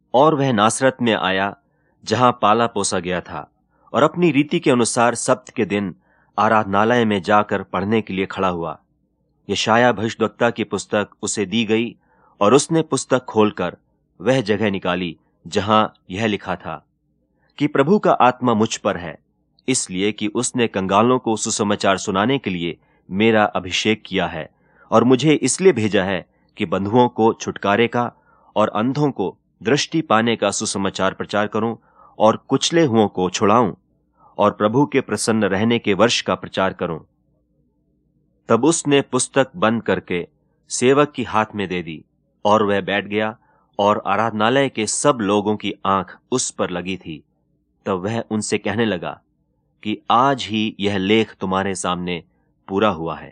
और वह नासरत में आया जहां पाला पोसा गया था, और अपनी रीति के अनुसार सब्त के दिन आराधनालय में जाकर पढ़ने के लिए खड़ा हुआ। यशायाह भविष्यद्वक्ता की पुस्तक उसे दी गई और उसने पुस्तक खोलकर वह जगह निकाली जहां यह लिखा था कि प्रभु का आत्मा मुझ पर है, इसलिए कि उसने कंगालों को सुसमाचार सुनाने के लिए मेरा अभिषेक किया है, और मुझे इसलिए भेजा है कि बंधुओं को छुटकारे का और अंधों को दृष्टि पाने का सुसमाचार प्रचार करूं, और कुचले हुओं को छुड़ाऊं, और प्रभु के प्रसन्न रहने के वर्ष का प्रचार करूं। तब उसने पुस्तक बंद करके सेवक की हाथ में दे दी, और वह बैठ गया, और आराधनालय के सब लोगों की आंख उस पर लगी थी। तब वह उनसे कहने लगा कि आज ही यह लेख तुम्हारे सामने पूरा हुआ है।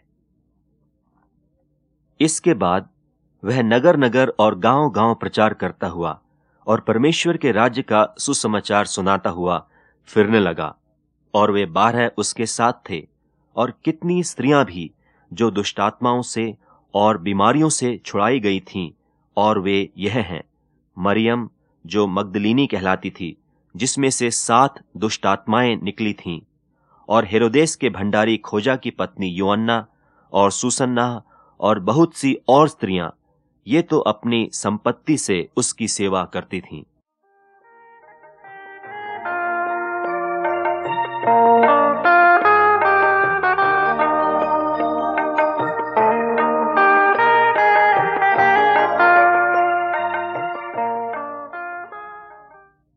इसके बाद वह नगर नगर और गांव गांव प्रचार करता हुआ और परमेश्वर के राज्य का सुसमाचार सुनाता हुआ फिरने लगा। और वे 12 उसके साथ थे, और कितनी स्त्रियां भी जो दुष्टात्माओं से और बीमारियों से छुड़ाई गई थीं, और वे यह हैं: मरियम जो मगदलीनी कहलाती थी, जिसमें से 7 दुष्टात्माएं निकली थीं, और हेरोदेस के भंडारी खोजा की पत्नी योअन्ना और सुसन्ना, और बहुत सी और स्त्रियां, ये तो अपनी संपत्ति से उसकी सेवा करती थीं।